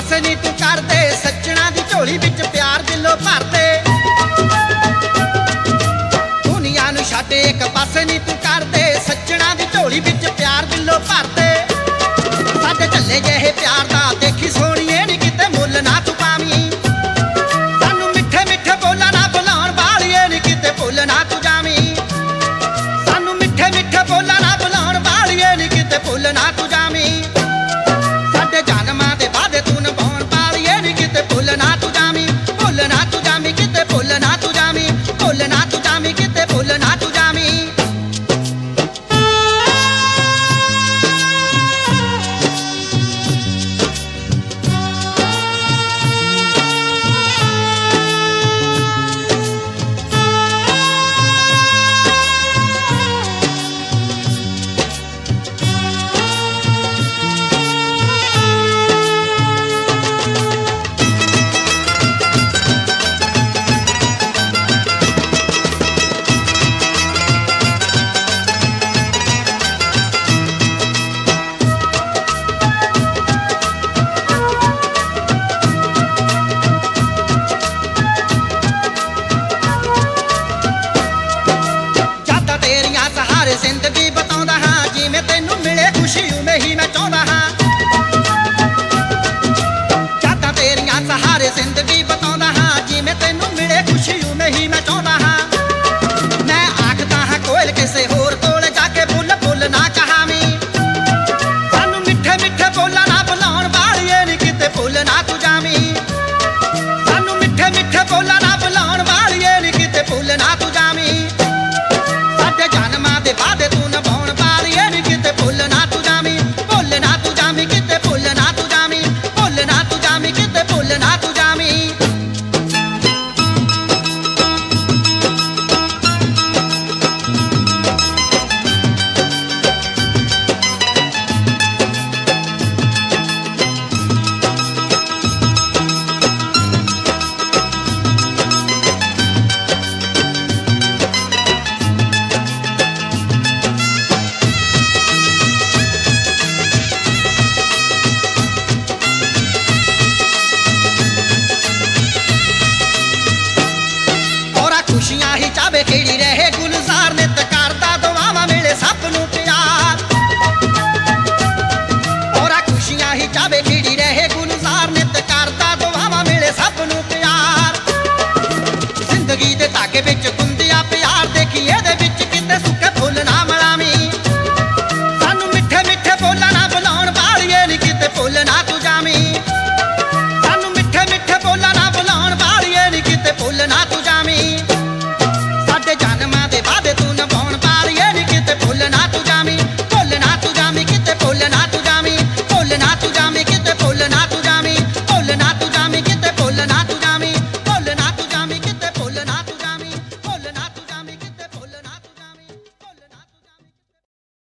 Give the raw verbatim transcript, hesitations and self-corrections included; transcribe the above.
पास नी तू कर दे सज्जणा दी झोली विच प्यार दिलों भर दे दुनिया नूं छड्ड एक पास नी तू कर दे सज्जणा दी झोली विच प्यार दिलों भर दे साडे झल्ले जिहे प्यार दा देखी सोहणीए नी किते मुੱਲ ना तू पावीं सानू मिठे मिठे बोलां ना बुलाउण वालीए नी किते भुੱਲ ना तू जावीं सानू मिठे मिठे बोलां ना बुलाउण वालीए नी किते भुੱਲ ना तू जावीं साडे जन्मां दे वादे तू निभाउण वालीए नी किते भुੱਲ ना तू जावीं भुੱਲ ना तू जावीं किते भुੱਲ ना तू जावीं भुੱਲ ना तू जावीं किते भुੱਲ ना तू जावीं सहारे जिंदगी बताउंदा हां जिवें तैनूं मिले खुशी उवें ही मैं चाहुंदा हां यादां तेरियां सहारे जिंदगी बताउंदा हां जिवें तैनूं मिले खुशी उवें ही मैं चाहुंदा हां मैं आखदा हां कोयल किसे होर कोल जाके फुੱਲ फुੱਲ ना कहावीं सानूं मिठे मिठे बोलां ना बुलाउण वालीए नी किते भुੱਲ ना तू जावीं सानूं मिठे मिठे बोलां ना बुलाउण वालीए नी किते भुੱਲ ना तू जावीं जन्मां दे वादे तू निभाउण वालीए नी किते भुੱल ना तू जावीं भुੱल ना तू जावीं किते भुੱल ना तू जावीं भुੱल ना तू जावीं किते भुੱल ना तू जावीं खुशियां ही चावे केड़ी